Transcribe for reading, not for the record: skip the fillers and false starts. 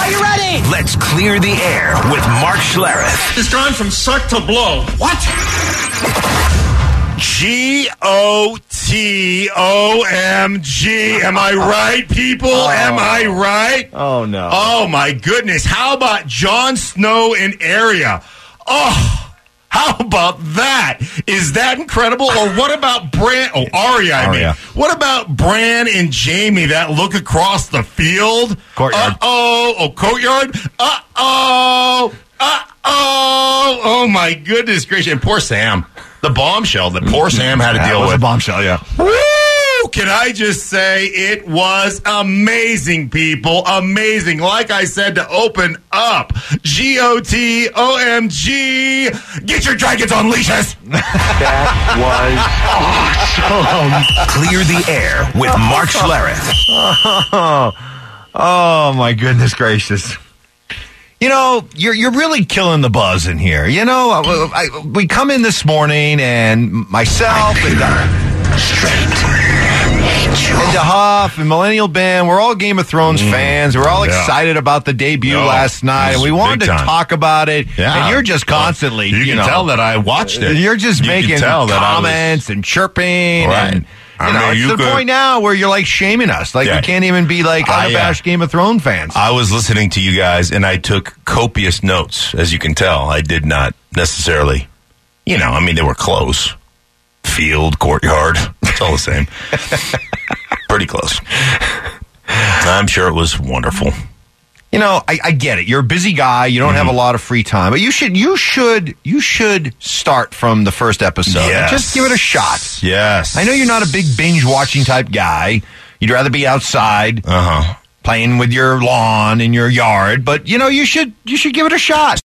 Are you ready? Let's clear the air with Mark Schlereth. It's gone from suck to blow. What? G-O-T-O-M-G. Am I right, people? Am I right? Oh, no. Oh, my goodness. How about Jon Snow in Arya? Oh, how about that? Is that incredible? Or what about Bran? Oh, Arya, I mean. What about Bran and Jaime, that look across the field? Courtyard. Oh, courtyard? Uh-oh. Oh, my goodness gracious. And poor Sam. The bombshell that poor Sam had to deal with. A bombshell, yeah. Woo! Can I just say it was amazing, people. Amazing. Like I said to open up, G-O-T-O-M-G. Get your dragons on leashes. That was awesome. Clear the air with Mark Schlereth. Oh, my goodness gracious. You know, you're really killing the buzz in here. You know, we come in this morning, and myself and DeHuff and Millennial Ben, we're all Game of Thrones fans. We're all excited about the debut last night, and we wanted to talk about it. Yeah. And you're just constantly, you can tell that I watched it. You're just making comments and chirping and... it's to the point now where you're like shaming us. Like we can't even be like unabashed Game of Thrones fans. I was listening to you guys and I took copious notes. As you can tell, I did not necessarily, they were close. Field, courtyard, it's all the same. Pretty close. I'm sure it was wonderful. You know, I get it. You're a busy guy. You don't have a lot of free time, but you should start from the first episode. Yes. Just give it a shot. Yes. I know you're not a big binge watching type guy. You'd rather be outside, playing with your lawn in your yard, but you should give it a shot.